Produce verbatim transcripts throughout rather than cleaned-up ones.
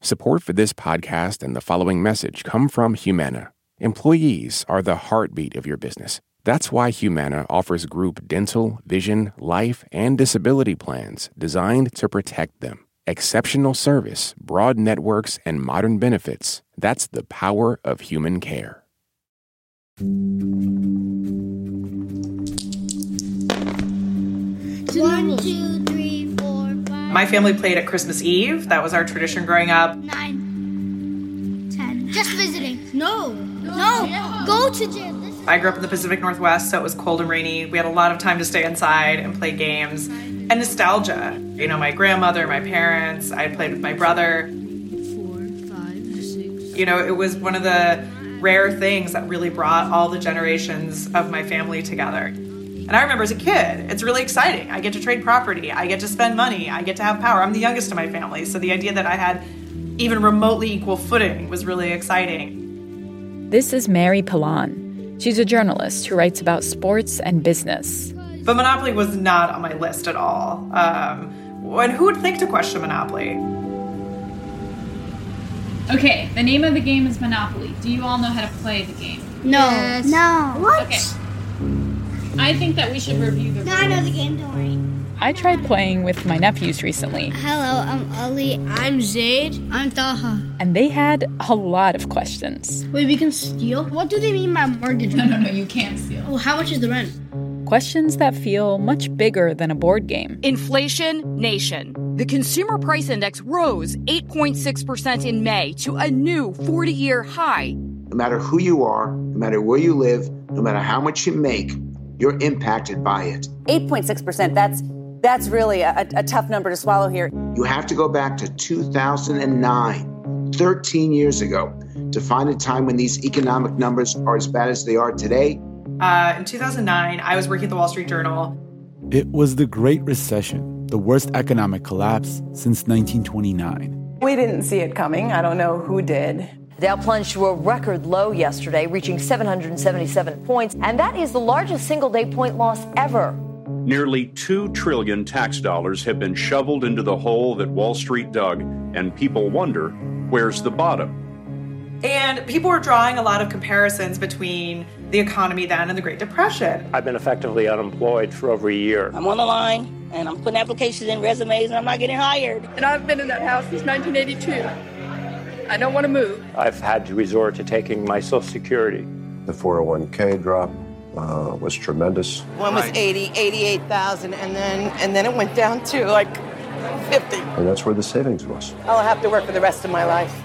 Support for this podcast and the following message come from Humana. Employees are the heartbeat of your business. That's why Humana offers group dental, vision, life, and disability plans designed to protect them. Exceptional service, broad networks, and modern benefits. That's the power of human care. One, two, three, four, five. My family played at Christmas Eve. That was our tradition growing up. Nine, ten. Just visiting. No, no, no. Go to jail. I grew up in the Pacific Northwest, so it was cold and rainy. We had a lot of time to stay inside and play games. And nostalgia. You know, my grandmother, my parents, I played with my brother. Four, five, six. You know, it was one of the rare things that really brought all the generations of my family together. And I remember as a kid, it's really exciting. I get to trade property. I get to spend money. I get to have power. I'm the youngest of my family, so the idea that I had even remotely equal footing was really exciting. This is Mary Pilon. She's a journalist who writes about sports and business. But Monopoly was not on my list at all. Um, and who would think to question Monopoly? Okay, the name of the game is Monopoly. Do you all know how to play the game? No. Yes. No. What? Okay. I think that we should review the rules. No, I know the game, don't worry. I tried playing with my nephews recently. Hello, I'm Ali. I'm Zaid. I'm Taha. And they had a lot of questions. Wait, we can steal? What do they mean by mortgage? No, no, no, you can't steal. Well, how much is the rent? Questions that feel much bigger than a board game. Inflation Nation. The Consumer Price Index rose eight point six percent in May to a new forty-year high. No matter who you are, no matter where you live, no matter how much you make, you're impacted by it. eight point six percent, that's that's really a, a tough number to swallow here. You have to go back to two thousand nine, thirteen years ago, to find a time when these economic numbers are as bad as they are today. Uh, in two thousand nine, I was working at the Wall Street Journal. It was the Great Recession, the worst economic collapse since nineteen twenty-nine. We didn't see it coming. I don't know who did. The Dow plunged to a record low yesterday, reaching seven hundred seventy-seven points, and that is the largest single-day point loss ever. Nearly two trillion tax dollars have been shoveled into the hole that Wall Street dug, and people wonder, where's the bottom? And people were drawing a lot of comparisons between the economy then and the Great Depression. I've been effectively unemployed for over a year. I'm on the line, and I'm putting applications in, resumes, and I'm not getting hired. And I've been in that house since nineteen eighty-two. I don't want to move. I've had to resort to taking my Social Security. The four oh one k drop uh, was tremendous. One was eighty, eighty-eight thousand, and then and then it went down to like fifty. And that's where the savings was. I'll have to work for the rest of my life.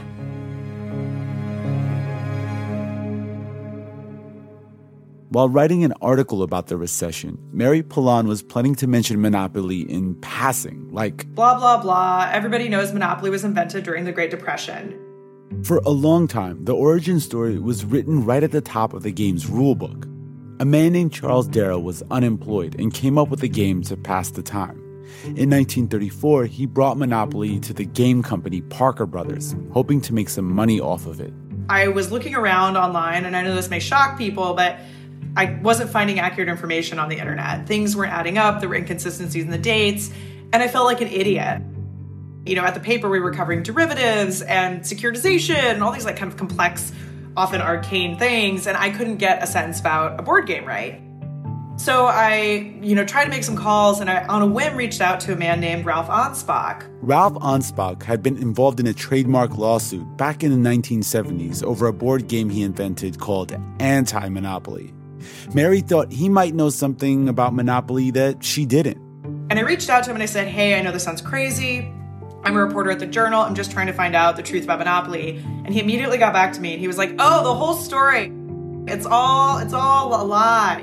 While writing an article about the recession, Mary Pilon was planning to mention Monopoly in passing, like, blah, blah, blah. Everybody knows Monopoly was invented during the Great Depression. For a long time, the origin story was written right at the top of the game's rulebook. A man named Charles Darrow was unemployed and came up with a game to pass the time. In nineteen thirty-four, he brought Monopoly to the game company Parker Brothers, hoping to make some money off of it. I was looking around online, and I know this may shock people, but I wasn't finding accurate information on the internet. Things weren't adding up. There were inconsistencies in the dates, and I felt like an idiot. You know, at the paper, we were covering derivatives and securitization and all these like kind of complex, often arcane things, and I couldn't get a sentence about a board game right. So I, you know, tried to make some calls, and I, on a whim, reached out to a man named Ralph Anspach. Ralph Anspach had been involved in a trademark lawsuit back in the nineteen seventies over a board game he invented called Anti-Monopoly. Mary thought he might know something about Monopoly that she didn't. And I reached out to him and I said, hey, I know this sounds crazy. I'm a reporter at the Journal. I'm just trying to find out the truth about Monopoly. And he immediately got back to me and he was like, oh, the whole story. It's all, it's all a lie.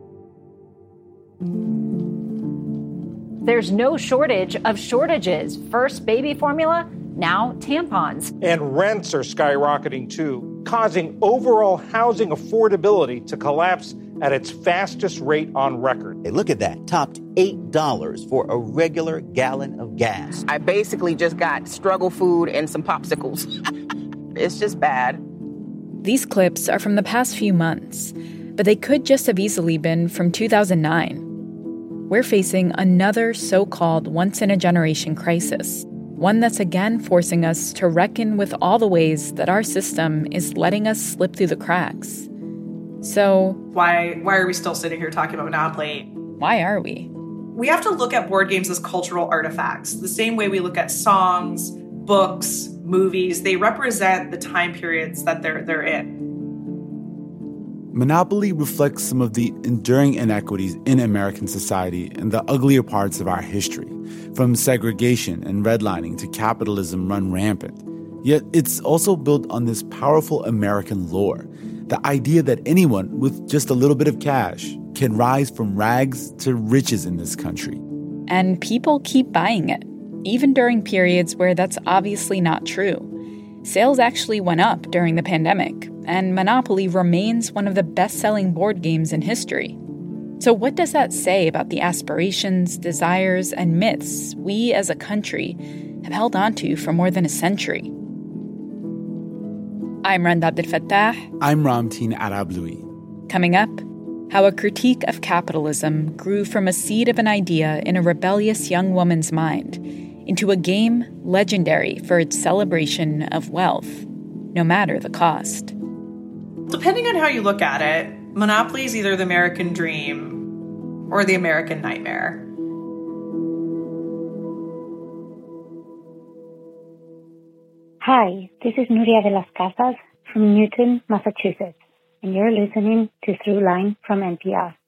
There's no shortage of shortages. First baby formula, now tampons. And rents are skyrocketing too, causing overall housing affordability to collapse at its fastest rate on record. Hey, look at that. Topped eight dollars for a regular gallon of gas. I basically just got struggle food and some popsicles. It's just bad. These clips are from the past few months, but they could just have easily been from two thousand nine. We're facing another so-called once-in-a-generation crisis. one that's again forcing us to reckon with all the ways that our system is letting us slip through the cracks. So, why why are we still sitting here talking about Monopoly? Why are we? We have to look at board games as cultural artifacts, the same way we look at songs, books, movies. They represent the time periods that they're they're in. Monopoly reflects some of the enduring inequities in American society and the uglier parts of our history, from segregation and redlining to capitalism run rampant. Yet it's also built on this powerful American lore, the idea that anyone with just a little bit of cash can rise from rags to riches in this country. And people keep buying it, even during periods where that's obviously not true. Sales actually went up during the pandemic, and Monopoly remains one of the best-selling board games in history. So what does that say about the aspirations, desires, and myths we as a country have held onto for more than a century? I'm Rand Abdelfattah. I'm Ramtin Arablouei. Coming up, how a critique of capitalism grew from a seed of an idea in a rebellious young woman's mind into a game legendary for its celebration of wealth, no matter the cost. Depending on how you look at it, Monopoly is either the American dream or the American nightmare. Hi, this is Nuria de las Casas from Newton, Massachusetts, and you're listening to Throughline from N P R.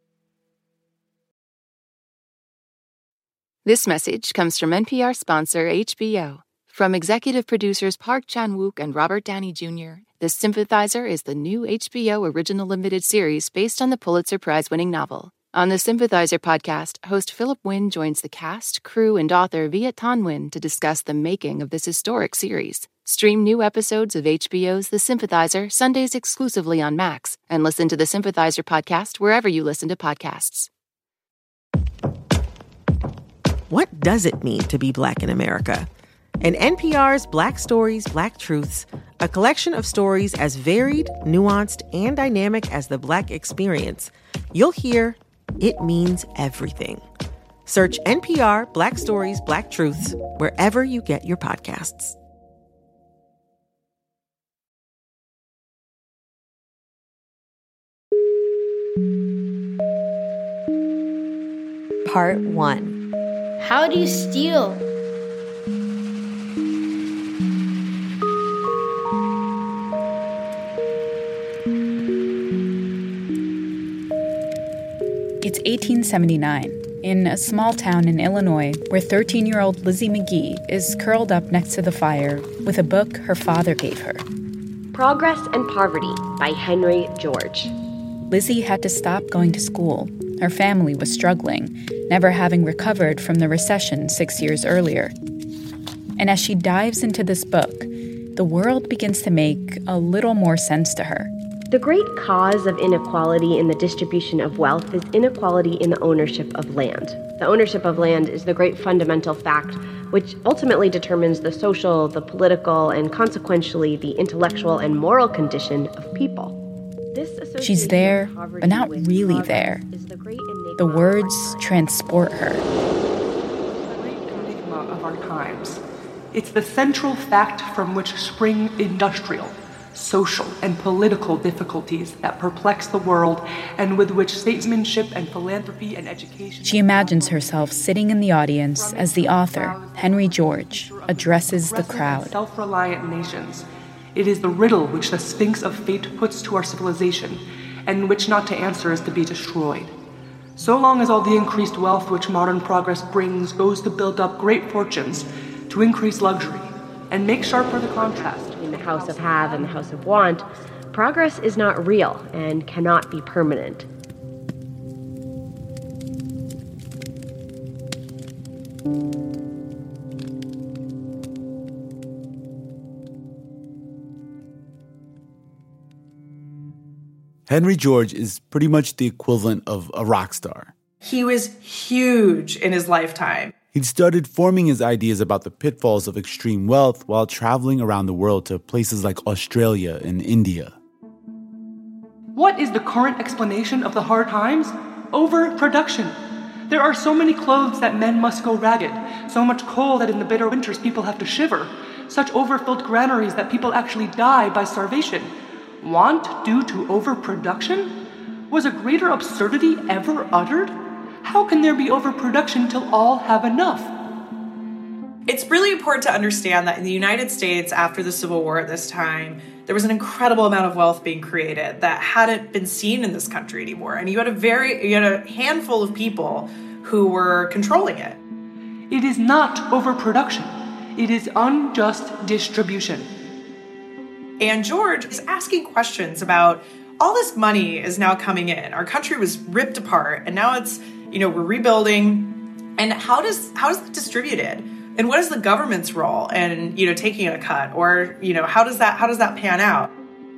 This message comes from N P R sponsor H B O. From executive producers Park Chan-wook and Robert Downey Junior, The Sympathizer is the new H B O original limited series based on the Pulitzer Prize-winning novel. On the Sympathizer podcast, host Philip Wynn joins the cast, crew, and author Viet Thanh Nguyen to discuss the making of this historic series. Stream new episodes of H B O's The Sympathizer Sundays exclusively on Max, and listen to the Sympathizer podcast wherever you listen to podcasts. What does it mean to be Black in America? In N P R's Black Stories, Black Truths, a collection of stories as varied, nuanced, and dynamic as the Black experience, you'll hear it means everything. Search N P R Black Stories, Black Truths wherever you get your podcasts. Part one. How do you steal? It's eighteen seventy-nine, in a small town in Illinois where thirteen-year-old Lizzie McGee is curled up next to the fire with a book her father gave her. Progress and Poverty by Henry George. Lizzie had to stop going to school. Her family was struggling, never having recovered from the recession six years earlier. And as she dives into this book, the world begins to make a little more sense to her. The great cause of inequality in the distribution of wealth is inequality in the ownership of land. The ownership of land is the great fundamental fact which ultimately determines the social, the political, and consequentially the intellectual and moral condition of people. She's there, but not really there. The words transport her. The great enigma of our times. It's the central fact from which spring industrial, social, and political difficulties that perplex the world and with which statesmanship and philanthropy and education... She imagines herself sitting in the audience as the author, Henry George, addresses the crowd. Self-reliant nations. It is the riddle which the Sphinx of Fate puts to our civilization, and which not to answer is to be destroyed. So long as all the increased wealth which modern progress brings goes to build up great fortunes, to increase luxury, and make sharper the contrast between the house of have and the house of want, progress is not real and cannot be permanent. Henry George is pretty much the equivalent of a rock star. He was huge in his lifetime. He'd started forming his ideas about the pitfalls of extreme wealth while traveling around the world to places like Australia and India. What is the current explanation of the hard times? Overproduction. There are so many clothes that men must go ragged, so much coal that in the bitter winters people have to shiver, such overfilled granaries that people actually die by starvation. Want due to overproduction? Was a greater absurdity ever uttered? How can there be overproduction till all have enough? It's really important to understand that in the United States, after the Civil War at this time, there was an incredible amount of wealth being created that hadn't been seen in this country anymore. And you had a very, you had a handful of people who were controlling it. It is not overproduction. It is unjust distribution. And George is asking questions about all this money is now coming in. Our country was ripped apart, and now it's, you know, we're rebuilding. And how does how is that distributed? And what is the government's role in, you know, taking a cut? Or, you know, how does that how does that pan out?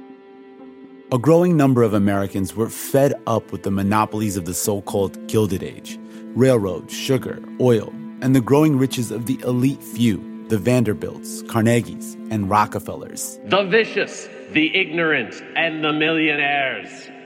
A growing number of Americans were fed up with the monopolies of the so-called Gilded Age, railroads, sugar, oil, and the growing riches of the elite few, the Vanderbilts, Carnegies, and Rockefellers. The vicious, the ignorant, and the millionaires.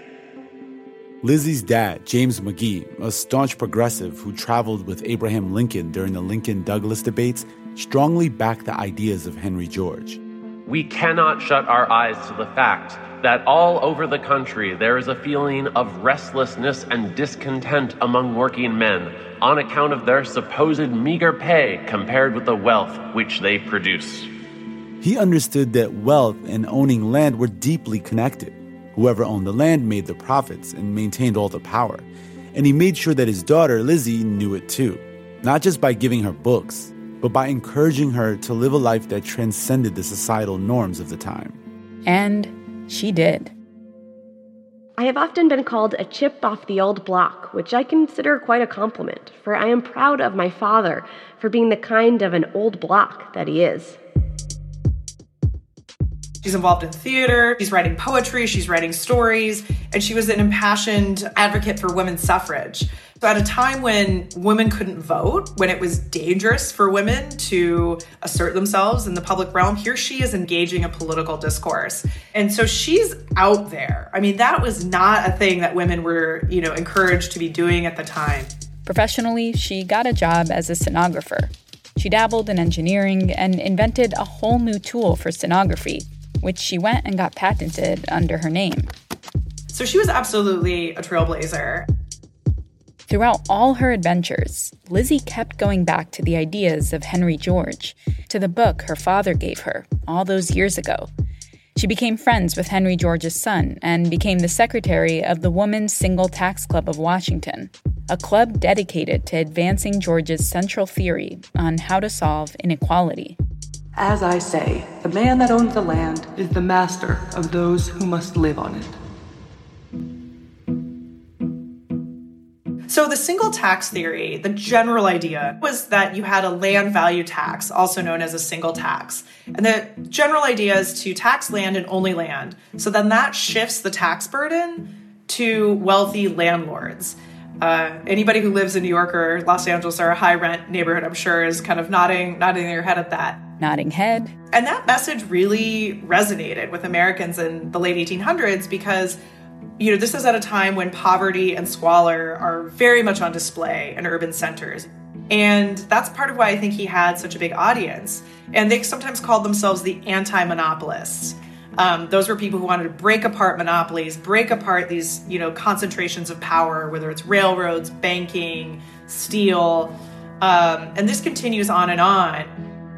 Lizzie's dad, James McGee, a staunch progressive who traveled with Abraham Lincoln during the Lincoln-Douglas debates, strongly backed the ideas of Henry George. We cannot shut our eyes to the fact that all over the country there is a feeling of restlessness and discontent among working men on account of their supposed meager pay compared with the wealth which they produce. He understood that wealth and owning land were deeply connected. Whoever owned the land made the profits and maintained all the power. And he made sure that his daughter, Lizzie, knew it too. Not just by giving her books, but by encouraging her to live a life that transcended the societal norms of the time. And she did. I have often been called a chip off the old block, which I consider quite a compliment, for I am proud of my father for being the kind of an old block that he is. She's involved in theater, she's writing poetry, she's writing stories, and she was an impassioned advocate for women's suffrage. So at a time when women couldn't vote, when it was dangerous for women to assert themselves in the public realm, here she is engaging in political discourse. And so she's out there. I mean, that was not a thing that women were, you know, encouraged to be doing at the time. Professionally, she got a job as a stenographer. She dabbled in engineering and invented a whole new tool for stenography, which she went and got patented under her name. So she was absolutely a trailblazer. Throughout all her adventures, Lizzie kept going back to the ideas of Henry George, to the book her father gave her all those years ago. She became friends with Henry George's son and became the secretary of the Women's Single Tax Club of Washington, a club dedicated to advancing George's central theory on how to solve inequality. As I say, the man that owns the land is the master of those who must live on it. So the single tax theory, the general idea was that you had a land value tax, also known as a single tax. And the general idea is to tax land and only land. So then that shifts the tax burden to wealthy landlords. Uh, anybody who lives in New York or Los Angeles or a high rent neighborhood, I'm sure, is kind of nodding, nodding their head at that. Nodding head. And that message really resonated with Americans in the late eighteen hundreds because, you know, this is at a time when poverty and squalor are very much on display in urban centers. And that's part of why I think he had such a big audience. And they sometimes called themselves the anti-monopolists. Um, those were people who wanted to break apart monopolies, break apart these, you know, concentrations of power, whether it's railroads, banking, steel. Um, and this continues on and on.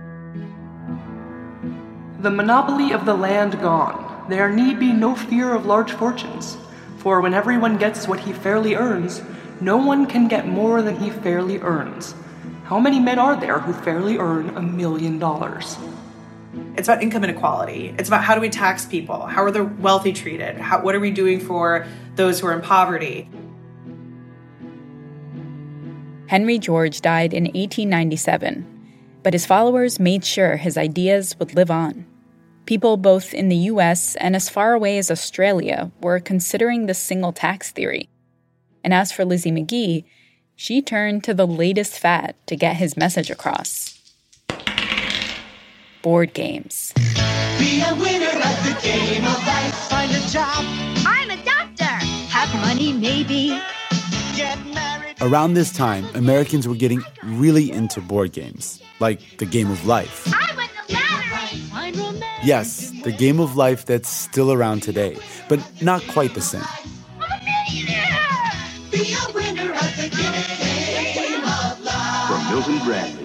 The monopoly of the land gone, there need be no fear of large fortunes. For when everyone gets what he fairly earns, no one can get more than he fairly earns. How many men are there who fairly earn a million dollars? It's about income inequality. It's about how do we tax people? How are the wealthy treated? How, what are we doing for those who are in poverty? Henry George died in eighteen ninety-seven, but his followers made sure his ideas would live on. People both in the U S and as far away as Australia were considering the single tax theory. And as for Lizzie McGee, she turned to the latest fad to get his message across. Board games. Be a winner at the game of life. Find a job. I'm a doctor. Have money maybe. Get married. Around this time, Americans were getting really into board games, like the Game of Life. I win the lottery! Yes, the Game of Life that's still around today, but not quite the same. I'm a millionaire! Be a winner of the Game of Life. From Milton Bradley.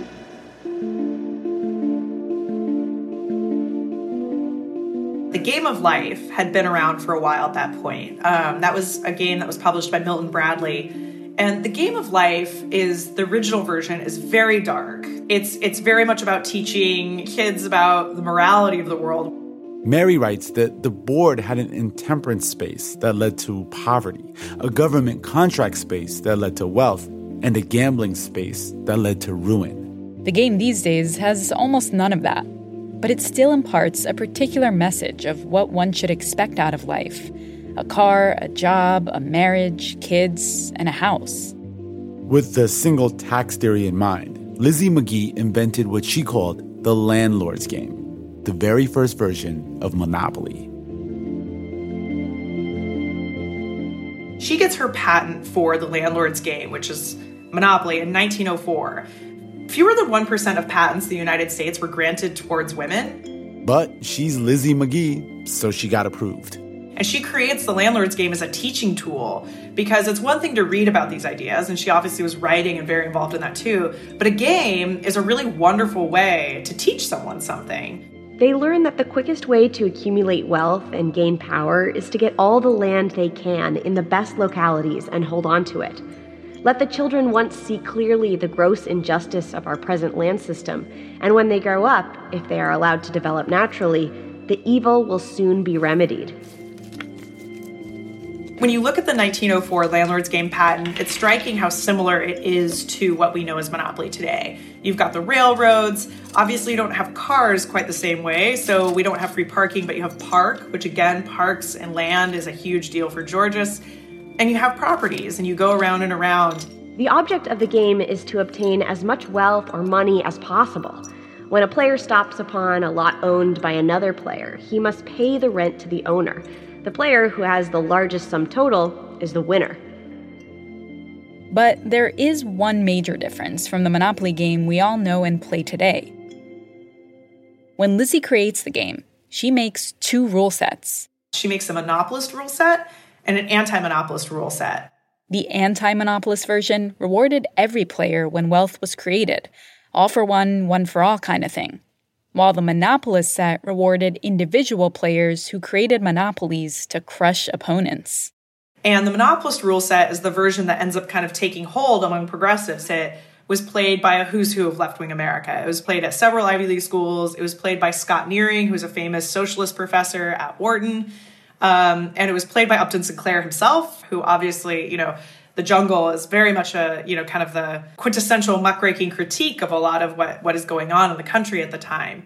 The Game of Life had been around for a while at that point. Um, that was a game that was published by Milton Bradley. And the Game of Life is, the original version is very dark. It's, it's very much about teaching kids about the morality of the world. Mary writes that the board had an intemperance space that led to poverty, a government contract space that led to wealth, and a gambling space that led to ruin. The game these days has almost none of that. But it still imparts a particular message of what one should expect out of life. A car, a job, a marriage, kids, and a house. With the single tax theory in mind, Lizzie McGee invented what she called the landlord's game, the very first version of Monopoly. She gets her patent for the landlord's game, which is Monopoly, in nineteen oh four. Fewer than one percent of patents in the United States were granted towards women. But she's Lizzie McGee, so she got approved. And she creates the landlord's game as a teaching tool, because it's one thing to read about these ideas, and she obviously was writing and very involved in that too, but a game is a really wonderful way to teach someone something. They learn that the quickest way to accumulate wealth and gain power is to get all the land they can in the best localities and hold on to it. Let the children once see clearly the gross injustice of our present land system, and when they grow up, if they are allowed to develop naturally, the evil will soon be remedied. When you look at the nineteen oh four landlord's game patent, it's striking how similar it is to what we know as Monopoly today. You've got the railroads. Obviously, you don't have cars quite the same way, so we don't have free parking, but you have park, which again, parks and land is a huge deal for Georges. And you have properties, and you go around and around. The object of the game is to obtain as much wealth or money as possible. When a player stops upon a lot owned by another player, he must pay the rent to the owner. The player who has the largest sum total is the winner. But there is one major difference from the Monopoly game we all know and play today. When Lizzie creates the game, she makes two rule sets. She makes a monopolist rule set and an anti-monopolist rule set. The anti-monopolist version rewarded every player when wealth was created, all for one, one for all kind of thing, while the monopolist set rewarded individual players who created monopolies to crush opponents. And the monopolist rule set is the version that ends up kind of taking hold among progressives. It was played by a who's who of left-wing America. It was played at several Ivy League schools. It was played by Scott Nearing, who's a famous socialist professor at Wharton. Um, and it was played by Upton Sinclair himself, who obviously, you know, The Jungle is very much a, you know, kind of the quintessential muckraking critique of a lot of what, what is going on in the country at the time.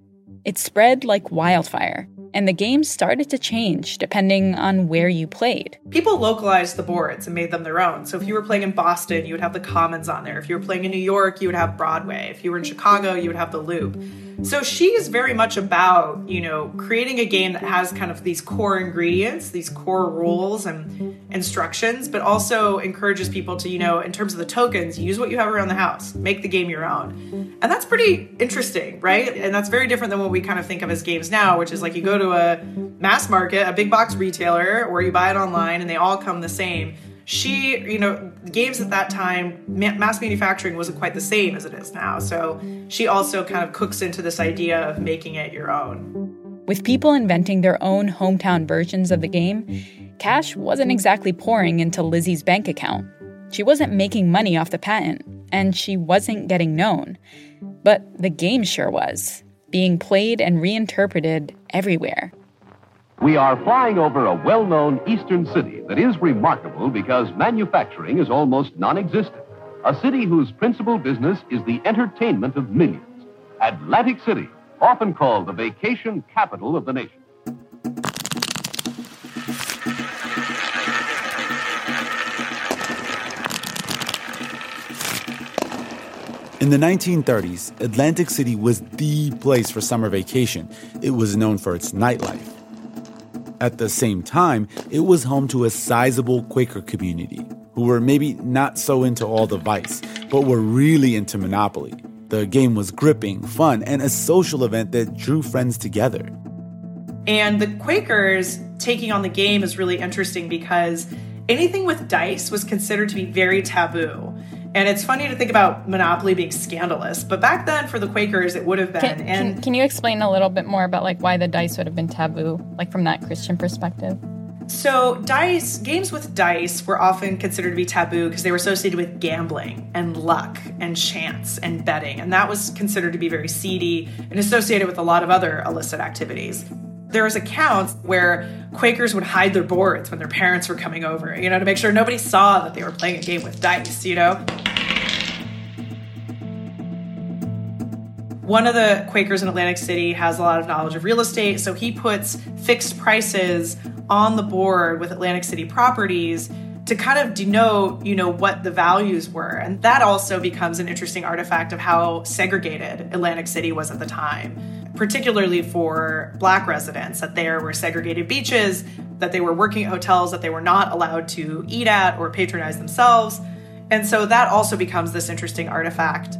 It spread like wildfire, and the game started to change depending on where you played. People localized the boards and made them their own. So if you were playing in Boston, you would have the Commons on there. If you were playing in New York, you would have Broadway. If you were in Chicago, you would have the Loop. So she's very much about, you know, creating a game that has kind of these core ingredients, these core rules and instructions, but also encourages people to, you know, in terms of the tokens, use what you have around the house, make the game your own. And that's pretty interesting, right? And that's very different than what we kind of think of as games now, which is like you go to a mass market, a big box retailer, or you buy it online and they all come the same. She, you know, games at that time, mass manufacturing wasn't quite the same as it is now. So she also kind of cooks into this idea of making it your own. With people inventing their own hometown versions of the game, cash wasn't exactly pouring into Lizzie's bank account. She wasn't making money off the patent, and she wasn't getting known. But the game sure was, being played and reinterpreted everywhere. We are flying over a well-known eastern city that is remarkable because manufacturing is almost non-existent. A city whose principal business is the entertainment of millions. Atlantic City, often called the vacation capital of the nation. In the nineteen thirties, Atlantic City was the place for summer vacation. It was known for its nightlife. At the same time, it was home to a sizable Quaker community who were maybe not so into all the vice, but were really into Monopoly. The game was gripping, fun, and a social event that drew friends together. And the Quakers taking on the game is really interesting because anything with dice was considered to be very taboo. And it's funny to think about Monopoly being scandalous, but back then for the Quakers, it would have been. Can, and can, can you explain a little bit more about like why the dice would have been taboo, like from that Christian perspective? So dice, games with dice were often considered to be taboo because they were associated with gambling and luck and chance and betting. And that was considered to be very seedy and associated with a lot of other illicit activities. There was accounts where Quakers would hide their boards when their parents were coming over, you know, to make sure nobody saw that they were playing a game with dice, you know? One of the Quakers in Atlantic City has a lot of knowledge of real estate, so he puts fixed prices on the board with Atlantic City properties to kind of denote, you know, what the values were. And that also becomes an interesting artifact of how segregated Atlantic City was at the time, particularly for Black residents, that there were segregated beaches, that they were working at hotels that they were not allowed to eat at or patronize themselves. And so that also becomes this interesting artifact.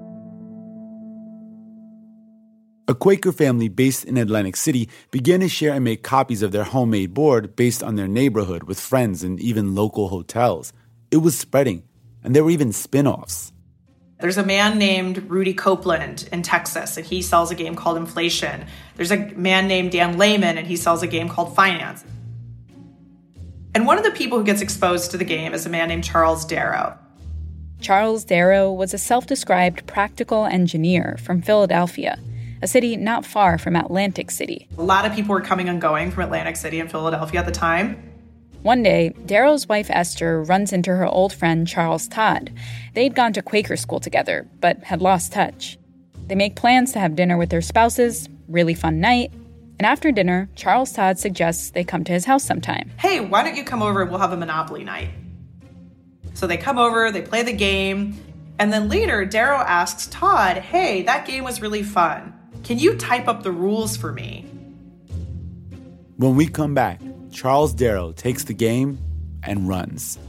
A Quaker family based in Atlantic City began to share and make copies of their homemade board based on their neighborhood with friends and even local hotels. It was spreading, and there were even spin-offs. There's a man named Rudy Copeland in Texas, and he sells a game called Inflation. There's a man named Dan Lehman, and he sells a game called Finance. And one of the people who gets exposed to the game is a man named Charles Darrow. Charles Darrow was a self-described practical engineer from Philadelphia, a city not far from Atlantic City. A lot of people were coming and going from Atlantic City and Philadelphia at the time. One day, Darrow's wife Esther runs into her old friend Charles Todd. They'd gone to Quaker school together, but had lost touch. They make plans to have dinner with their spouses, really fun night, and after dinner, Charles Todd suggests they come to his house sometime. Hey, why don't you come over and we'll have a Monopoly night? So they come over, they play the game, and then later, Darrow asks Todd, hey, that game was really fun. Can you type up the rules for me? When we come back, Charles Darrow takes the game and runs.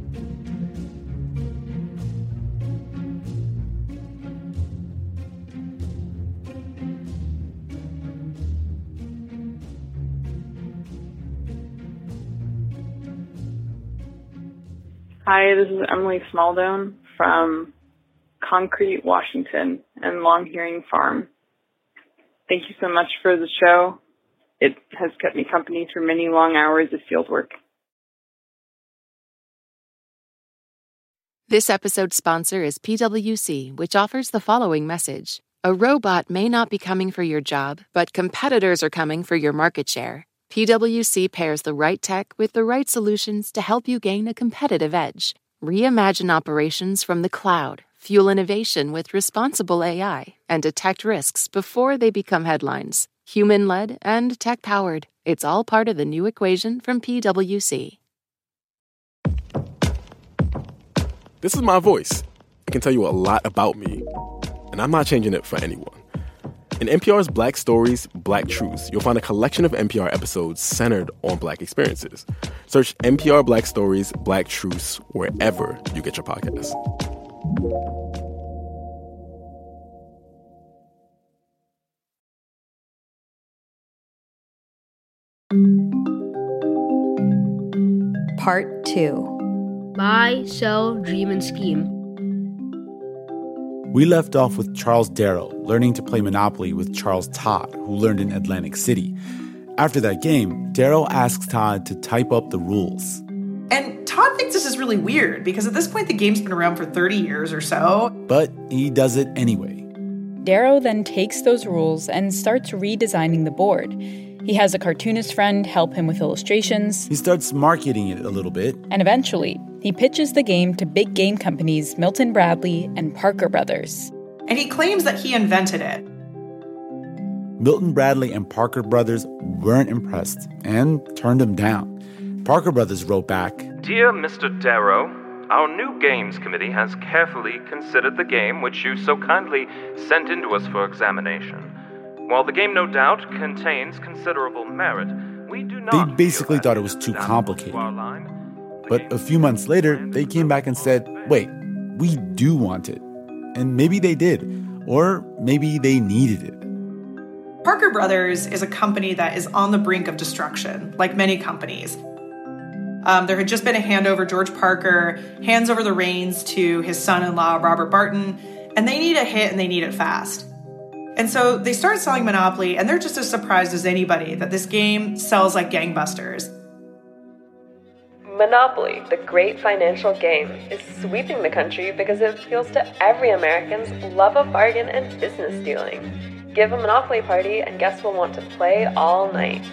Hi, this is Emily Smaldone from Concrete, Washington, and Long Hearing Farm. Thank you so much for the show. It has kept me company through many long hours of field work. This episode's sponsor is P W C, which offers the following message. A robot may not be coming for your job, but competitors are coming for your market share. P W C pairs the right tech with the right solutions to help you gain a competitive edge. Reimagine operations from the cloud, fuel innovation with responsible A I, and detect risks before they become headlines. Human-led and tech-powered. It's all part of the new equation from P W C. This is my voice. It can tell you a lot about me, and I'm not changing it for anyone. In N P R's Black Stories, Black Truths, you'll find a collection of N P R episodes centered on Black experiences. Search N P R Black Stories, Black Truths wherever you get your podcasts. Part two. Buy, sell, dream, and scheme. We left off with Charles Darrow learning to play Monopoly with Charles Todd, who learned in Atlantic City. After that game, Darrow asks Todd to type up the rules. And Todd thinks this is really weird because at this point the game's been around for thirty years or so. But he does it anyway. Darrow then takes those rules and starts redesigning the board. He has a cartoonist friend help him with illustrations. He starts marketing it a little bit. And eventually, he pitches the game to big game companies Milton Bradley and Parker Brothers. And he claims that he invented it. Milton Bradley and Parker Brothers weren't impressed and turned him down. Parker Brothers wrote back, Dear Mister Darrow, our new games committee has carefully considered the game which you so kindly sent in to us for examination. While the game no doubt contains considerable merit, we do not... They basically thought it was too complicated. But a few months later, they came back and said, wait, we do want it. And maybe they did, or maybe they needed it. Parker Brothers is a company that is on the brink of destruction, like many companies. Um, there had just been a handover. George Parker hands over the reins to his son-in-law, Robert Barton, and they need a hit and they need it fast. And so they start selling Monopoly, and they're just as surprised as anybody that this game sells like gangbusters. Monopoly, the great financial game, is sweeping the country because it appeals to every American's love of bargain and business dealing. Give a Monopoly party and guests will want to play all night.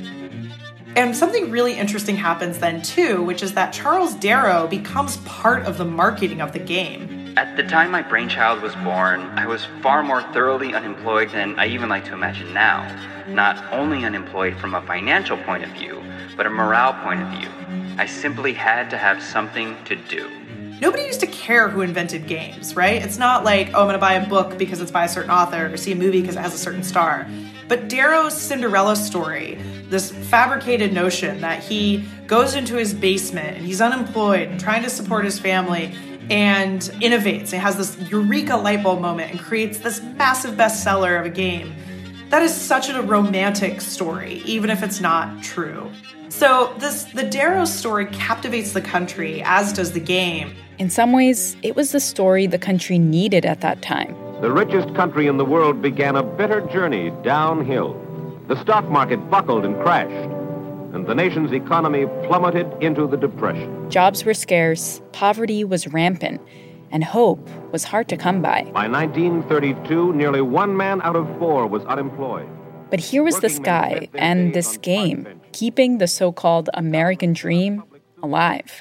And something really interesting happens then too, which is that Charles Darrow becomes part of the marketing of the game. At the time my brainchild was born, I was far more thoroughly unemployed than I even like to imagine now. Not only unemployed from a financial point of view, but a morale point of view. I simply had to have something to do. Nobody used to care who invented games, right? It's not like, oh, I'm going to buy a book because it's by a certain author or see a movie because it has a certain star. But Darrow's Cinderella story, this fabricated notion that he goes into his basement and he's unemployed and trying to support his family and innovates and has this eureka light bulb moment and creates this massive bestseller of a game. That is such a romantic story, even if it's not true. So this the Darrow story captivates the country, as does the game. In some ways, it was the story the country needed at that time. The richest country in the world began a bitter journey downhill. The stock market buckled and crashed, and the nation's economy plummeted into the Depression. Jobs were scarce, poverty was rampant, and hope was hard to come by. By nineteen thirty-two, nearly one man out of four was unemployed. But here was this guy and this game, keeping the so-called American dream alive.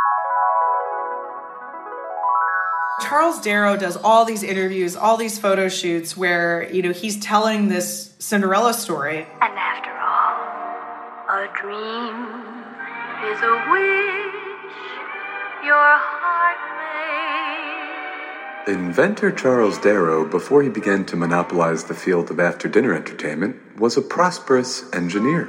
Charles Darrow does all these interviews, all these photo shoots where, you know, he's telling this Cinderella story. And after all, a dream is a wish your heart made. Inventor Charles Darrow, before he began to monopolize the field of after-dinner entertainment, was a prosperous engineer.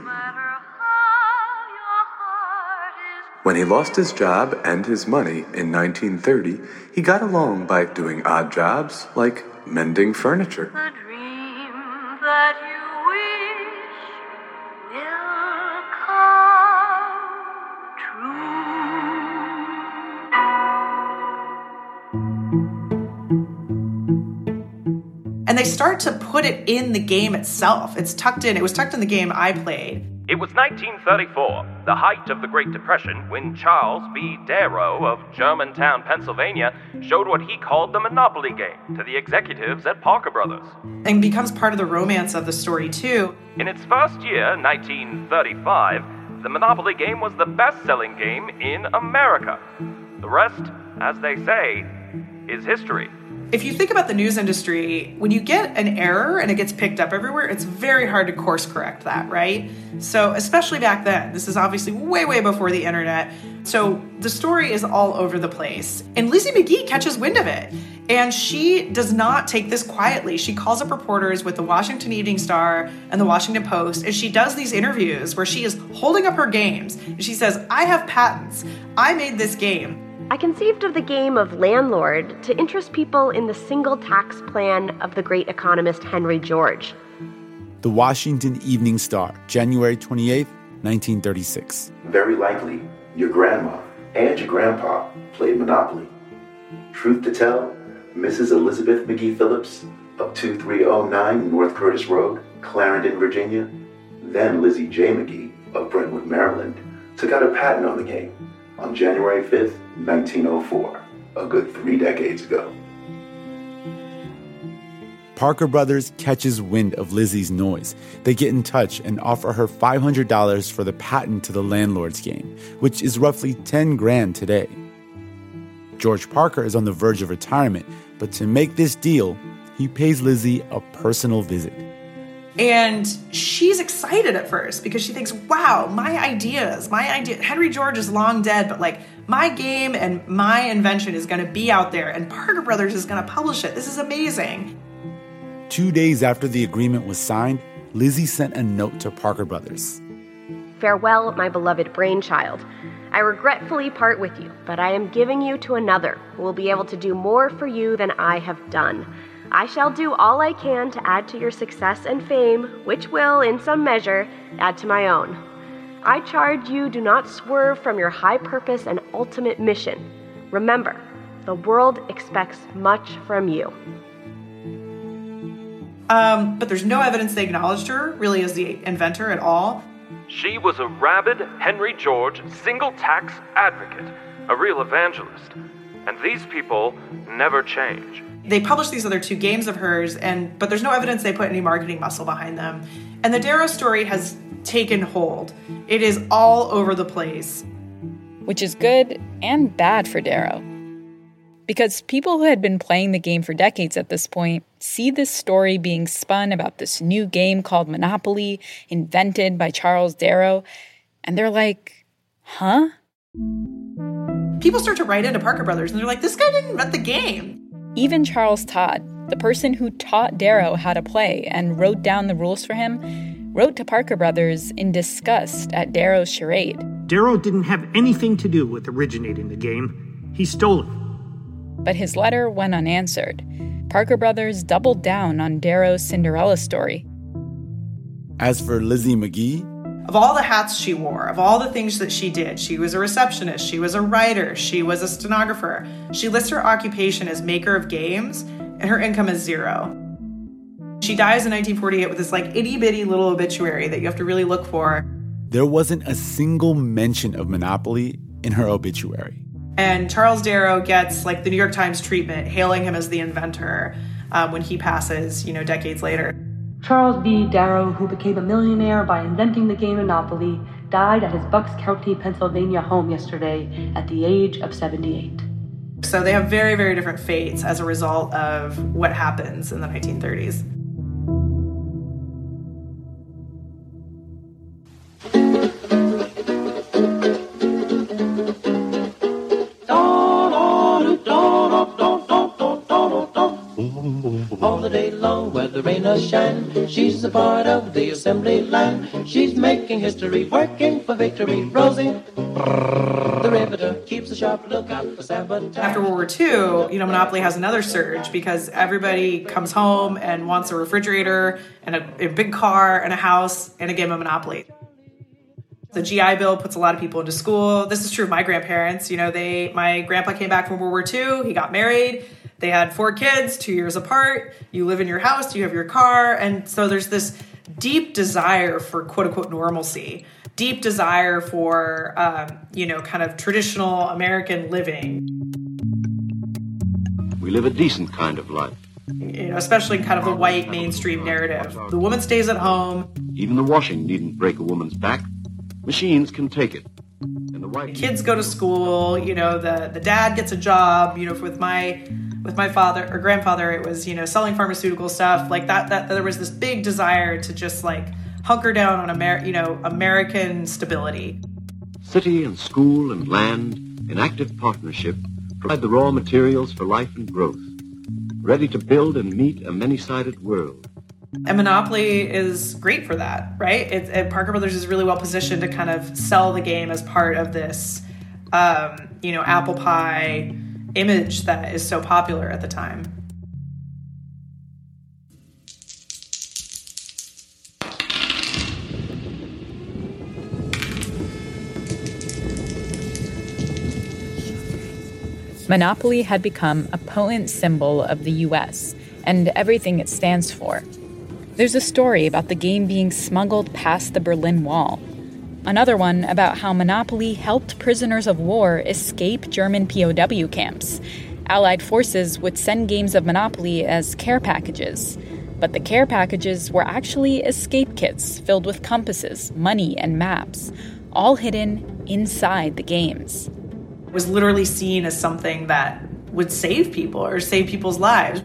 When he lost his job and his money in nineteen thirty, he got along by doing odd jobs like mending furniture. The dream that you wish will come true. And they start to put it in the game itself. It's tucked in. It was tucked in the game I played. It was nineteen thirty-four, the height of the Great Depression, when Charles B. Darrow of Germantown, Pennsylvania, showed what he called the Monopoly game to the executives at Parker Brothers. And becomes part of the romance of the story, too. In its first year, nineteen thirty-five, the Monopoly game was the best-selling game in America. The rest, as they say, is history. If you think about the news industry, when you get an error and it gets picked up everywhere, it's very hard to course correct that, right? So especially back then, this is obviously way, way before the internet. So the story is all over the place. And Lizzie McGee catches wind of it. And she does not take this quietly. She calls up reporters with the Washington Evening Star and the Washington Post, and she does these interviews where she is holding up her games. And she says, I have patents. I made this game. I conceived of the game of landlord to interest people in the single tax plan of the great economist Henry George. The Washington Evening Star, January twenty-eighth, nineteen thirty-six. Very likely, your grandma and your grandpa played Monopoly. Truth to tell, Missus Elizabeth McGee Phillips of two three oh nine North Curtis Road, Clarendon, Virginia, then Lizzie J. McGee of Brentwood, Maryland, took out a patent on the game on January fifth, nineteen oh four, a good three decades ago. Parker Brothers catches wind of Lizzie's noise. They get in touch and offer her five hundred dollars for the patent to the landlord's game, which is roughly ten grand today. George Parker is on the verge of retirement, but to make this deal, he pays Lizzie a personal visit. And she's excited at first because she thinks, wow, my ideas, my idea, Henry George is long dead, but like my game and my invention is going to be out there and Parker Brothers is going to publish it. This is amazing. Two days after the agreement was signed, Lizzie sent a note to Parker Brothers. Farewell, my beloved brainchild. I regretfully part with you, but I am giving you to another who will be able to do more for you than I have done. I shall do all I can to add to your success and fame, which will, in some measure, add to my own. I charge you, do not swerve from your high purpose and ultimate mission. Remember, the world expects much from you. Um, but there's no evidence they acknowledged her, really, as the inventor at all. She was a rabid Henry George single-tax advocate, a real evangelist. And these people never change. They published these other two games of hers, and but there's no evidence they put any marketing muscle behind them. And the Darrow story has taken hold. It is all over the place. Which is good and bad for Darrow. Because people who had been playing the game for decades at this point see this story being spun about this new game called Monopoly, invented by Charles Darrow, and they're like, huh? People start to write into Parker Brothers, and they're like, this guy didn't invent the game. Even Charles Todd, the person who taught Darrow how to play and wrote down the rules for him, wrote to Parker Brothers in disgust at Darrow's charade. Darrow didn't have anything to do with originating the game. He stole it. But his letter went unanswered. Parker Brothers doubled down on Darrow's Cinderella story. As for Lizzie McGee, of all the hats she wore, of all the things that she did, she was a receptionist, she was a writer, she was a stenographer. She lists her occupation as maker of games, and her income is zero. She dies in nineteen forty-eight with this like itty-bitty little obituary that you have to really look for. There wasn't a single mention of Monopoly in her obituary. And Charles Darrow gets like the New York Times treatment, hailing him as the inventor um, when he passes, you know, decades later. Charles B. Darrow, who became a millionaire by inventing the game Monopoly, died at his Bucks County, Pennsylvania home yesterday at the age of seventy-eight. So they have very, very different fates as a result of what happens in the nineteen thirties. All the day long, whether rain or shine, she's a part of the assembly line. She's making history, working for victory. Rosie, the riveter, keeps a sharp lookout for sabotage. After World War Two, you know, Monopoly has another surge because everybody comes home and wants a refrigerator and a, a big car and a house and a game of Monopoly. The G I Bill puts a lot of people into school. This is true of my grandparents. You know, they my grandpa came back from World War Two. He got married. They had four kids, two years apart. You live in your house, you have your car. And so there's this deep desire for quote unquote normalcy, deep desire for, um, you know, kind of traditional American living. We live a decent kind of life. You know, especially kind of the white mainstream narrative. The woman stays at home. Even the washing needn't break a woman's back. Machines can take it. And the white kids go to school, you know, the, the dad gets a job, you know, with my with my father or grandfather, it was, you know, selling pharmaceutical stuff like that, that, that there was this big desire to just like hunker down on Amer- you know, American stability. City and school and land in active partnership provide the raw materials for life and growth, ready to build and meet a many-sided world. And Monopoly is great for that, right? It, it, Parker Brothers is really well positioned to kind of sell the game as part of this, um, you know, apple pie image that is so popular at the time. Monopoly had become a potent symbol of the U S and everything it stands for. There's a story about the game being smuggled past the Berlin Wall. Another one about how Monopoly helped prisoners of war escape German P O W camps. Allied forces would send games of Monopoly as care packages. But the care packages were actually escape kits filled with compasses, money, and maps, all hidden inside the games. It was literally seen as something that would save people or save people's lives.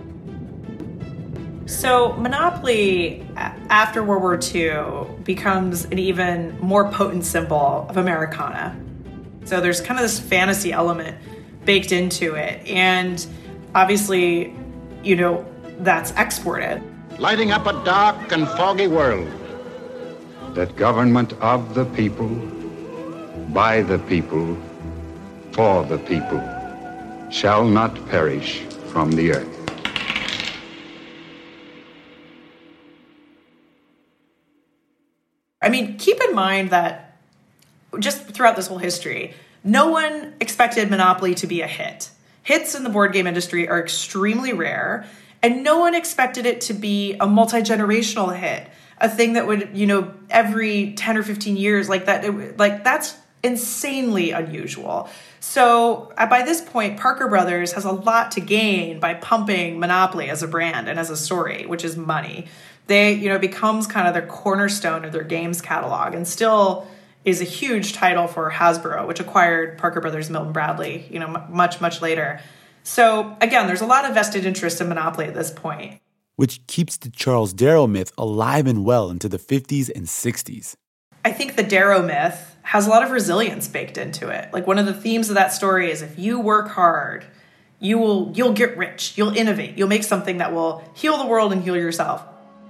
So Monopoly, after World War Two, becomes an even more potent symbol of Americana. So there's kind of this fantasy element baked into it. And obviously, you know, that's exported. Lighting up a dark and foggy world. That government of the people, by the people, for the people, shall not perish from the earth. I mean, keep in mind that just throughout this whole history, no one expected Monopoly to be a hit. Hits in the board game industry are extremely rare, and no one expected it to be a multi-generational hit, a thing that would, you know, every ten or fifteen years, like that, it, like that's insanely unusual. So uh, by this point, Parker Brothers has a lot to gain by pumping Monopoly as a brand and as a story, which is money. They, you know, becomes kind of their cornerstone of their games catalog, and still is a huge title for Hasbro, which acquired Parker Brothers Milton Bradley, you know, m- much, much later. So again, there's a lot of vested interest in Monopoly at this point. Which keeps the Charles Darrow myth alive and well into the fifties and sixties. I think the Darrow myth has a lot of resilience baked into it. Like, one of the themes of that story is if you work hard, you will, you'll get rich, you'll innovate, you'll make something that will heal the world and heal yourself.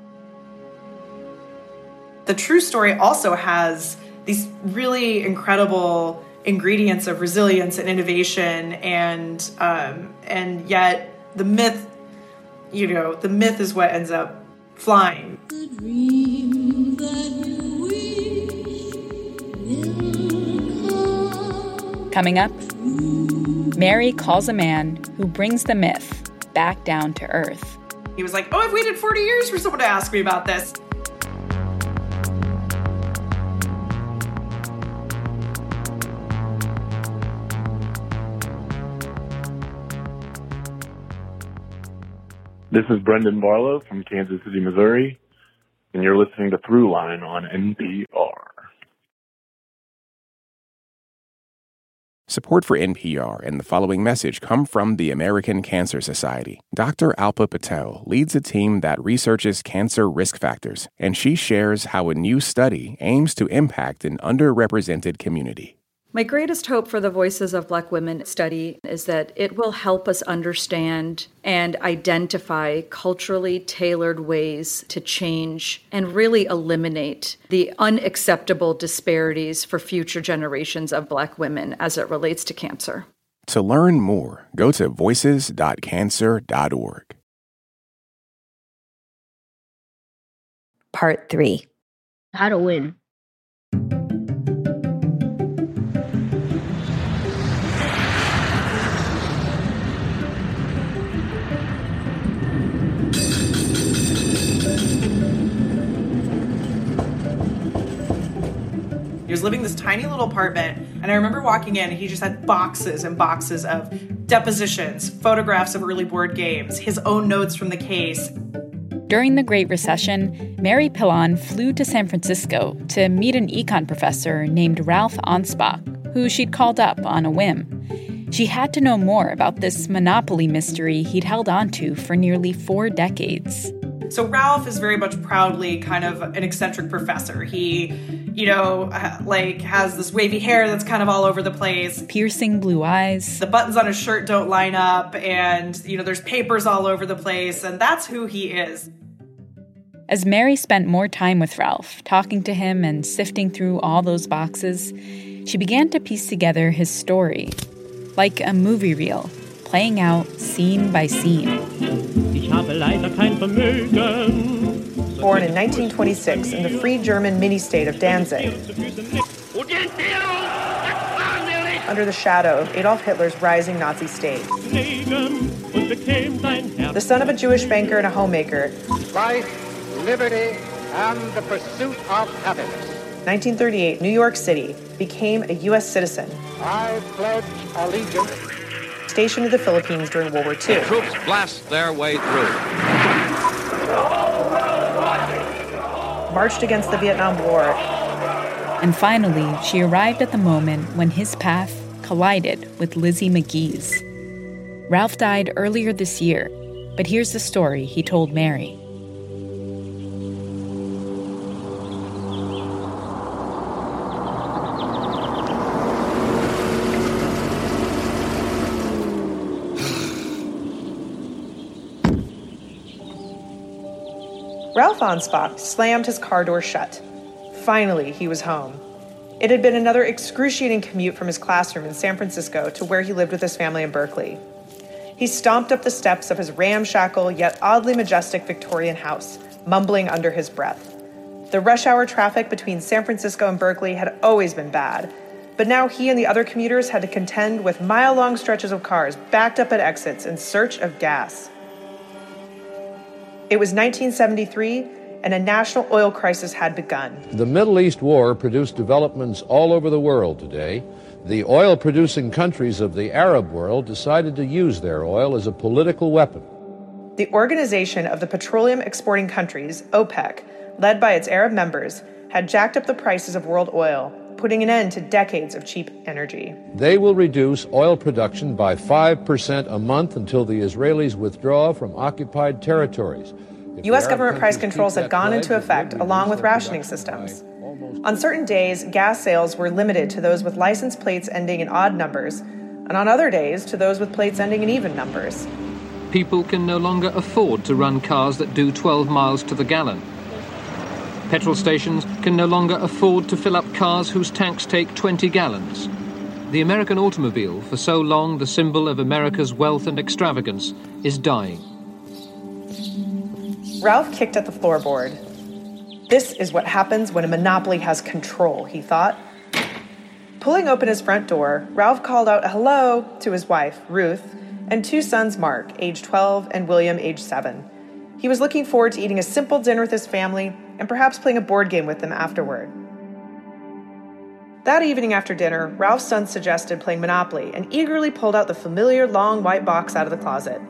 The true story also has these really incredible ingredients of resilience and innovation, and um, and yet the myth, you know, the myth is what ends up flying. Coming up, Mary calls a man who brings the myth back down to earth. He was like, oh, I've waited forty years for someone to ask me about this. This is Brendan Barlow from Kansas City, Missouri, and you're listening to Throughline on N P R. Support for N P R and the following message come from the American Cancer Society. Doctor Alpa Patel leads a team that researches cancer risk factors, and she shares how a new study aims to impact an underrepresented community. My greatest hope for the Voices of Black Women study is that it will help us understand and identify culturally tailored ways to change and really eliminate the unacceptable disparities for future generations of Black women as it relates to cancer. To learn more, go to voices dot cancer dot org. Part three. How to win. He was living in this tiny little apartment, and I remember walking in, and he just had boxes and boxes of depositions, photographs of early board games, his own notes from the case. During the Great Recession, Mary Pilon flew to San Francisco to meet an econ professor named Ralph Ansbach, who she'd called up on a whim. She had to know more about this Monopoly mystery he'd held onto for nearly four decades. So Ralph is very much proudly kind of an eccentric professor. He, you know, like has this wavy hair that's kind of all over the place. Piercing blue eyes. The buttons on his shirt don't line up, and, you know, there's papers all over the place, and that's who he is. As Mary spent more time with Ralph, talking to him and sifting through all those boxes, she began to piece together his story, like a movie reel, playing out scene by scene. Born in nineteen twenty-six in the free German mini-state of Danzig, under the shadow of Adolf Hitler's rising Nazi state. The son of a Jewish banker and a homemaker. Life, liberty, and the pursuit of happiness. nineteen thirty-eight, New York City, became a U S citizen. I pledge allegiance. Stationed in the Philippines during World War Two. The troops blast their way through. Marched against the Vietnam War. And finally, she arrived at the moment when his path collided with Lizzie McGee's. Ralph died earlier this year, but here's the story he told Mary. Ralph Ansbach slammed his car door shut. Finally, he was home. It had been another excruciating commute from his classroom in San Francisco to where he lived with his family in Berkeley. He stomped up the steps of his ramshackle yet oddly majestic Victorian house, mumbling under his breath. The rush hour traffic between San Francisco and Berkeley had always been bad, but now he and the other commuters had to contend with mile-long stretches of cars backed up at exits in search of gas. It was nineteen seventy-three, and a national oil crisis had begun. The Middle East War produced developments all over the world today. The oil-producing countries of the Arab world decided to use their oil as a political weapon. The Organization of the Petroleum Exporting Countries, OPEC, led by its Arab members, had jacked up the prices of world oil, putting an end to decades of cheap energy. They will reduce oil production by five percent a month until the Israelis withdraw from occupied territories. U S government price controls had gone into effect along with rationing systems. On certain days, gas sales were limited to those with license plates ending in odd numbers, and on other days to those with plates ending in even numbers. People can no longer afford to run cars that do twelve miles to the gallon. Petrol stations can no longer afford to fill up cars whose tanks take twenty gallons. The American automobile, for so long the symbol of America's wealth and extravagance, is dying. Ralph kicked at the floorboard. This is what happens when a monopoly has control, he thought. Pulling open his front door, Ralph called out a hello to his wife, Ruth, and two sons, Mark, age twelve, and William, age seven. He was looking forward to eating a simple dinner with his family and perhaps playing a board game with them afterward. That evening after dinner, Ralph's son suggested playing Monopoly and eagerly pulled out the familiar long white box out of the closet.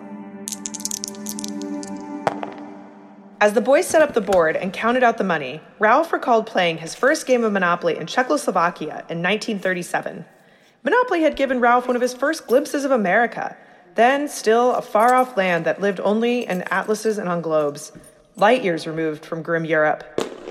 As the boys set up the board and counted out the money, Ralph recalled playing his first game of Monopoly in Czechoslovakia in nineteen thirty-seven. Monopoly had given Ralph one of his first glimpses of America, then still a far-off land that lived only in atlases and on globes, light years removed from grim Europe.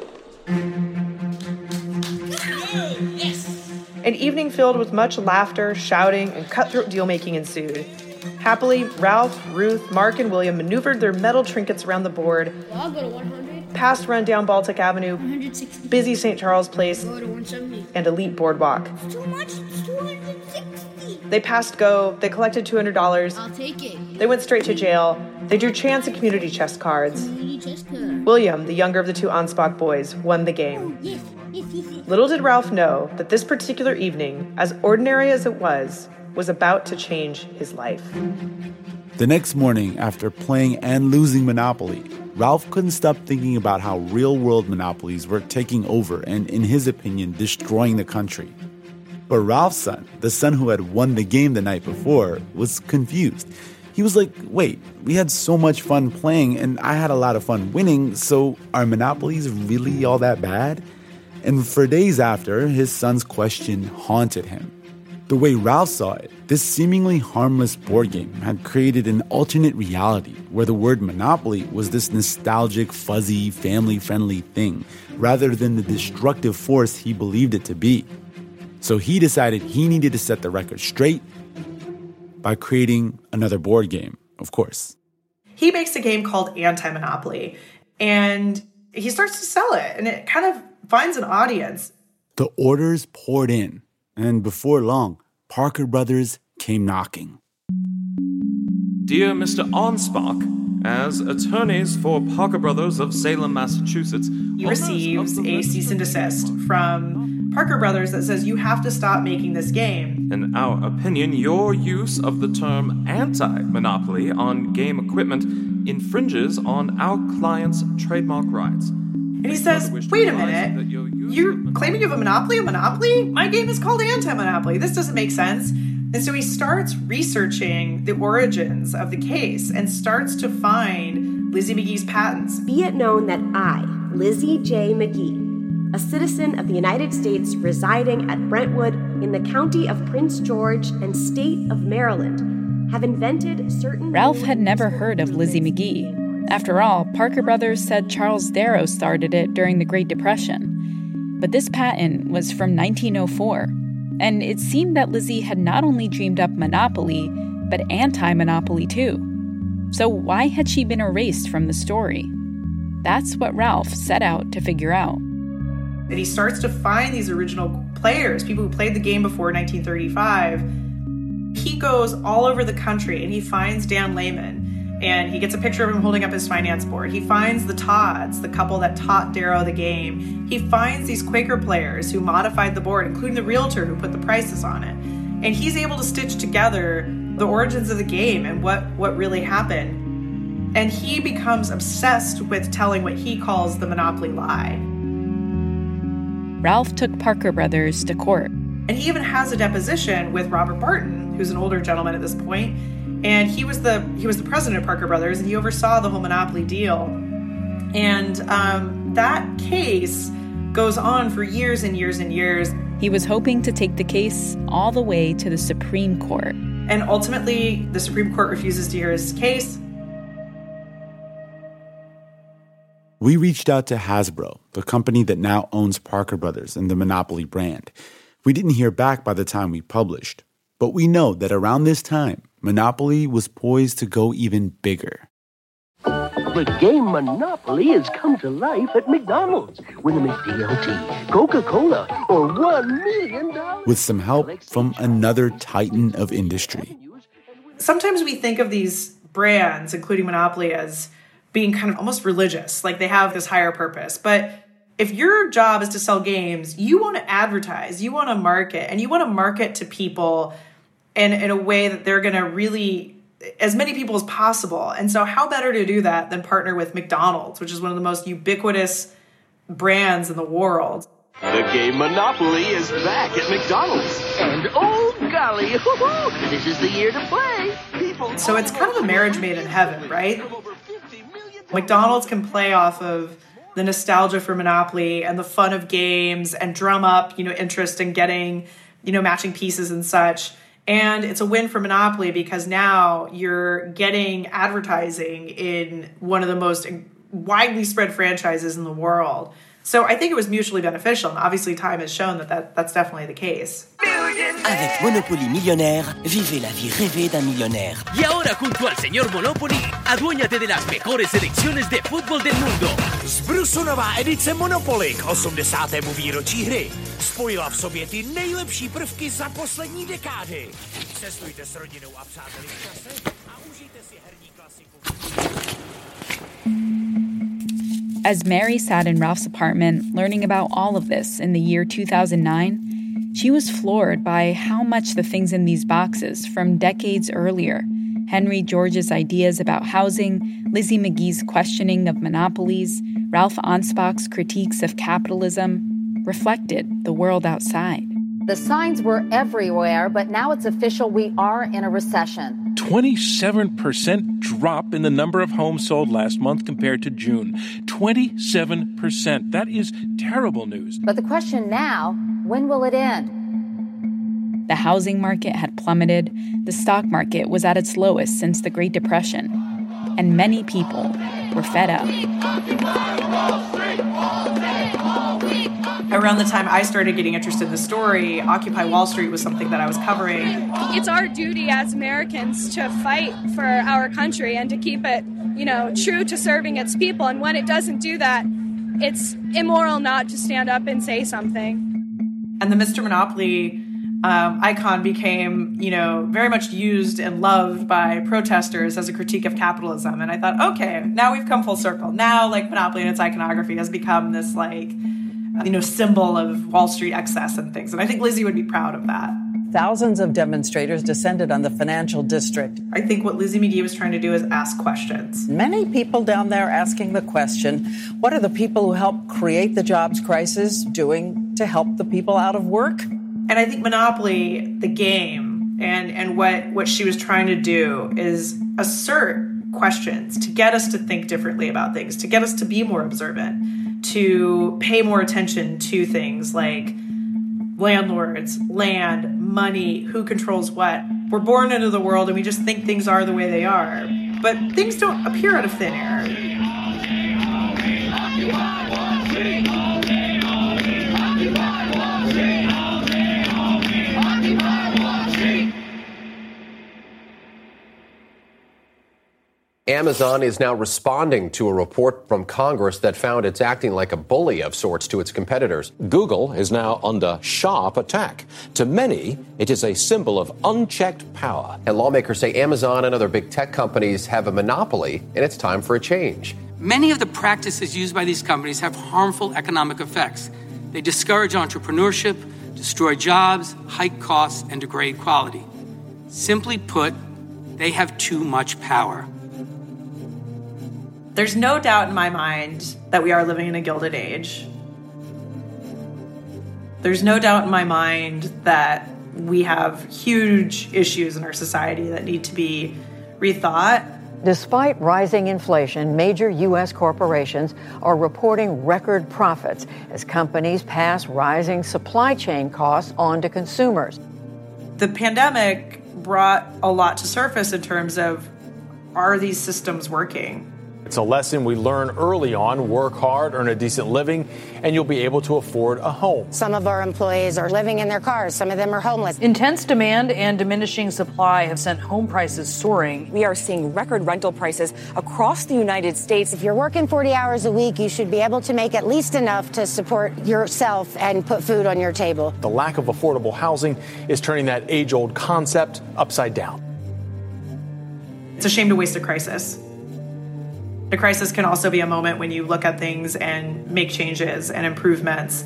An evening filled with much laughter, shouting, and cutthroat deal-making ensued. Happily, Ralph, Ruth, Mark, and William maneuvered their metal trinkets around the board, Well, I'll go to one hundred. past run-down Baltic Avenue, one sixty. busy Saint Charles Place, Go to one seventy. and elite boardwalk. It's too much. It's two hundred sixty. They passed go, they collected two hundred dollars, I'll take it. they went straight to jail, they drew chance and community chest cards. Community chest card. William, the younger of the two Ansbach boys, won the game. Yes, yes, yes, yes. Little did Ralph know that this particular evening, as ordinary as it was, was about to change his life. The next morning, after playing and losing Monopoly, Ralph couldn't stop thinking about how real-world monopolies were taking over and, in his opinion, destroying the country. But Ralph's son, the son who had won the game the night before, was confused. He was like, wait, we had so much fun playing and I had a lot of fun winning, so are monopolies really all that bad? And for days after, his son's question haunted him. The way Ralph saw it, this seemingly harmless board game had created an alternate reality where the word monopoly was this nostalgic, fuzzy, family-friendly thing, rather than the destructive force he believed it to be. So he decided he needed to set the record straight by creating another board game, of course. He makes a game called Anti-Monopoly, and he starts to sell it, and it kind of finds an audience. The orders poured in, and before long, Parker Brothers came knocking. Dear Mister Ansbach, as attorneys for Parker Brothers of Salem, Massachusetts... He receives a cease and desist from Parker Brothers that says you have to stop making this game. In our opinion, your use of the term anti-monopoly on game equipment infringes on our clients' trademark rights. And he says, wait a minute, you're claiming you have a monopoly? A monopoly? My game is called Anti-Monopoly. This doesn't make sense. And so he starts researching the origins of the case and starts to find Lizzie McGee's patents. Be it known that I, Lizzie J. McGee, a citizen of the United States residing at Brentwood in the county of Prince George and state of Maryland, have invented certain... Ralph had never heard of Lizzie McGee. After all, Parker Brothers said Charles Darrow started it during the Great Depression. But this patent was from nineteen oh four, and it seemed that Lizzie had not only dreamed up Monopoly, but anti-monopoly too. So why had she been erased from the story? That's what Ralph set out to figure out. And he starts to find these original players, people who played the game before nineteen thirty-five. He goes all over the country and he finds Dan Lehman, and he gets a picture of him holding up his finance board. He finds the Todds, the couple that taught Darrow the game. He finds these Quaker players who modified the board, including the realtor who put the prices on it. And he's able to stitch together the origins of the game and what, what really happened. And he becomes obsessed with telling what he calls the Monopoly lie. Ralph took Parker Brothers to court. And he even has a deposition with Robert Barton, who's an older gentleman at this point. And he was the he was the president of Parker Brothers, and he oversaw the whole Monopoly deal. And um, that case goes on for years and years and years. He was hoping to take the case all the way to the Supreme Court. And ultimately, the Supreme Court refuses to hear his case. We reached out to Hasbro, the company that now owns Parker Brothers and the Monopoly brand. We didn't hear back by the time we published, but we know that around this time, Monopoly was poised to go even bigger. The game Monopoly has come to life at McDonald's. Win a McDLT, Coca-Cola, or one million dollars. With some help from another titan of industry. Sometimes we think of these brands, including Monopoly, as being kind of almost religious, like they have this higher purpose. But if your job is to sell games, you want to advertise, you want to market, and you want to market to people in, in a way that they're going to really, as many people as possible. And so how better to do that than partner with McDonald's, which is one of the most ubiquitous brands in the world. The game Monopoly is back at McDonald's. And oh golly, this is the year to play. People so it's kind of a marriage made in heaven, right? McDonald's can play off of the nostalgia for Monopoly and the fun of games and drum up, you know, interest in getting, you know, matching pieces and such. And it's a win for Monopoly because now you're getting advertising in one of the most widely spread franchises in the world. So I think it was mutually beneficial, and obviously time has shown that, that that's definitely the case. Avec Monopoly Millionnaire, vive la vie rêvée d'un millionnaire. Y ahora junto al señor Monopoly, aduéñate de las mejores selecciones de fútbol del mundo. Zbrusu nová edice Monopoly k osamdesátému výročí hry. Spojila v sobě ty nejlepší prvky za poslední dekády. Cestujte s rodinou a přáteli v čase a užijte si herní klasiku. As Mary sat in Ralph's apartment learning about all of this in the year two thousand nine, she was floored by how much the things in these boxes from decades earlier, Henry George's ideas about housing, Lizzie McGee's questioning of monopolies, Ralph Anspach's critiques of capitalism, reflected the world outside. The signs were everywhere, but now it's official, we are in a recession. twenty-seven percent drop in the number of homes sold last month compared to June. twenty-seven percent. That is terrible news. But the question now, when will it end? The housing market had plummeted. The stock market was at its lowest since the Great Depression. And many people were fed up. Around the time I started getting interested in the story, Occupy Wall Street was something that I was covering. It's our duty as Americans to fight for our country and to keep it, you know, true to serving its people. And when it doesn't do that, it's immoral not to stand up and say something. And the Mister Monopoly um, icon became, you know, very much used and loved by protesters as a critique of capitalism. And I thought, okay, now we've come full circle. Now, like, Monopoly and its iconography has become this, like, you know, symbol of Wall Street excess and things. And I think Lizzie would be proud of that. Thousands of demonstrators descended on the financial district. I think what Lizzie McGee was trying to do is ask questions. Many people down there asking the question, what are the people who helped create the jobs crisis doing to help the people out of work? And I think Monopoly, the game, and, and what, what she was trying to do is assert questions to get us to think differently about things, to get us to be more observant, to pay more attention to things like landlords, land, money, who controls what. We're born into the world and we just think things are the way they are. But things don't appear out of thin air. Amazon is now responding to a report from Congress that found it's acting like a bully of sorts to its competitors. Google is now under sharp attack. To many, it is a symbol of unchecked power. And lawmakers say Amazon and other big tech companies have a monopoly, and it's time for a change. Many of the practices used by these companies have harmful economic effects. They discourage entrepreneurship, destroy jobs, hike costs, and degrade quality. Simply put, they have too much power. There's no doubt in my mind that we are living in a Gilded Age. There's no doubt in my mind that we have huge issues in our society that need to be rethought. Despite rising inflation, major U S corporations are reporting record profits as companies pass rising supply chain costs on to consumers. The pandemic brought a lot to surface in terms of, are these systems working? It's a lesson we learn early on. Work hard, earn a decent living, and you'll be able to afford a home. Some of our employees are living in their cars. Some of them are homeless. Intense demand and diminishing supply have sent home prices soaring. We are seeing record rental prices across the United States. If you're working forty hours a week, you should be able to make at least enough to support yourself and put food on your table. The lack of affordable housing is turning that age-old concept upside down. It's a shame to waste a crisis. The crisis can also be a moment when you look at things and make changes and improvements.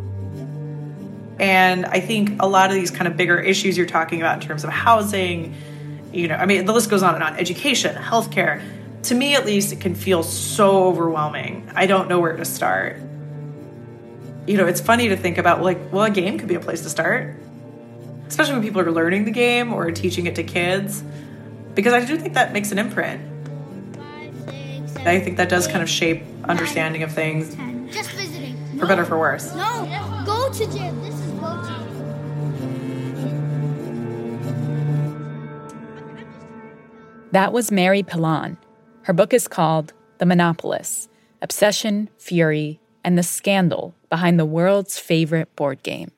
And I think a lot of these kind of bigger issues you're talking about in terms of housing, you know, I mean, the list goes on and on, education, healthcare. To me, at least, it can feel so overwhelming. I don't know where to start. You know, it's funny to think about, like, well, a game could be a place to start, especially when people are learning the game or teaching it to kids, because I do think that makes an imprint. I think that does kind of shape understanding of things, Just visiting. for better or for worse. No, go to gym. This is go to. That was Mary Pilon. Her book is called The Monopolists: Obsession, Fury, and the Scandal Behind the World's Favorite Board Game.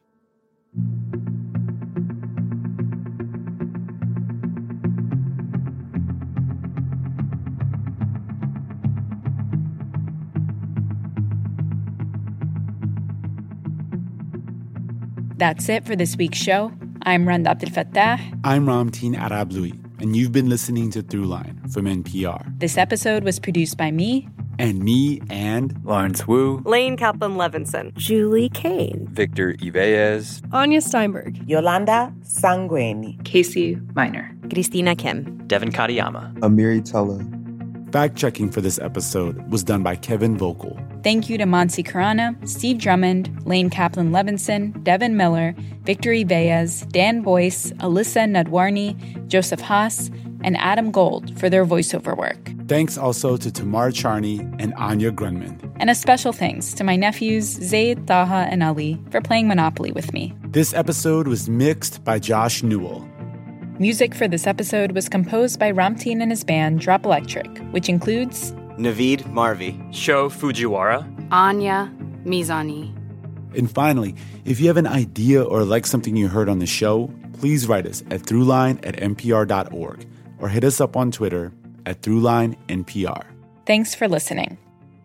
That's it for this week's show. I'm Rand Abdelfattah. I'm Ramteen Arablouei, and you've been listening to Throughline from N P R. This episode was produced by me. And me and... Lawrence Wu. Lane Kaplan-Levinson. Julie Kane. Victor Ibáñez. Anya Steinberg. Yolanda Sangweni. Casey Miner. Christina Kim. Devin Katayama. Amiri Tella. Fact-checking for this episode was done by Kevin Vogel. Thank you to Mansi Karana, Steve Drummond, Lane Kaplan-Levinson, Devin Miller, Victor Ibáñez, Dan Boyce, Alyssa Nadwarni, Joseph Haas, and Adam Gold for their voiceover work. Thanks also to Tamar Charney and Anya Grunman. And a special thanks to my nephews Zaid, Taha, and Ali for playing Monopoly with me. This episode was mixed by Josh Newell. Music for this episode was composed by Ramteen and his band Drop Electric, which includes Naveed Marvi, Sho Fujiwara, Anya Mizani. And finally, if you have an idea or like something you heard on the show, please write us at throughline at n p r dot org or hit us up on Twitter at throughline N P R. Thanks for listening.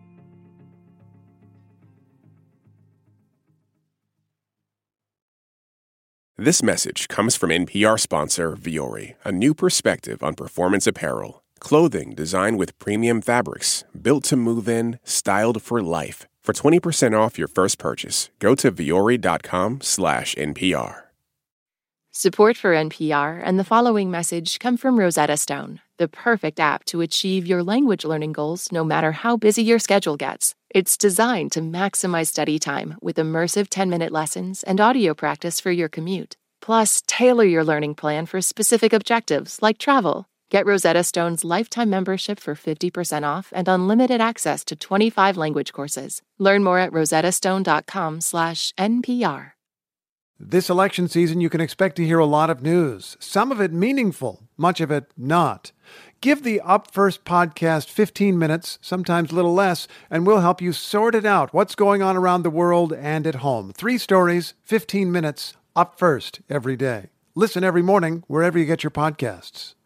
This message comes from N P R sponsor Vuori, a new perspective on performance apparel. Clothing designed with premium fabrics, built to move in, styled for life. For twenty percent off your first purchase, go to vuori.com slash NPR. Support for N P R and the following message come from Rosetta Stone, the perfect app to achieve your language learning goals no matter how busy your schedule gets. It's designed to maximize study time with immersive ten-minute lessons and audio practice for your commute. Plus, tailor your learning plan for specific objectives like travel. Get Rosetta Stone's lifetime membership for fifty percent off and unlimited access to twenty-five language courses. Learn more at rosettastone.com slash NPR. This election season, you can expect to hear a lot of news, some of it meaningful, much of it not. Give the Up First podcast fifteen minutes, sometimes a little less, and we'll help you sort it out, what's going on around the world and at home. Three stories, fifteen minutes, Up First every day. Listen every morning wherever you get your podcasts.